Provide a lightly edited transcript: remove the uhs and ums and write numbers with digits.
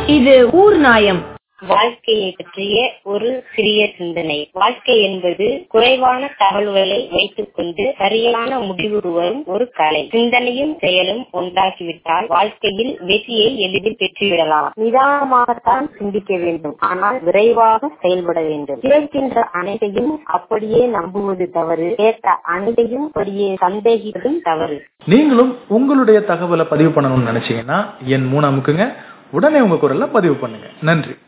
இது ஊர் நாயம். வாழ்க்கையை பற்றிய ஒரு சிறிய சிந்தனை. வாழ்க்கை என்பது குறைவான தகவல்களை வைத்துக் கொண்டு சரியான முடிவு வரும் ஒரு கலை. சிந்தனையும் செயலும் ஒன்றாகிவிட்டால் வாழ்க்கையில் வெற்றியை எளிதில் பெற்றுவிடலாம். நிதானமாகத்தான் சிந்திக்க வேண்டும், ஆனால் விரைவாக செயல்பட வேண்டும். கேட்கின்ற அனைத்தையும் அப்படியே நம்புவது தவறு, கேட்ட அனைத்தையும் அப்படியே சந்தேகிப்பதும் தவறு. நீங்களும் உங்களுடைய தகவலை பதிவு பண்ணணும்னு நினைச்சீங்கன்னா என் 3 அமுக்குங்க. உடனே உங்க குரல்ல பதிவு பண்ணுங்க. நன்றி.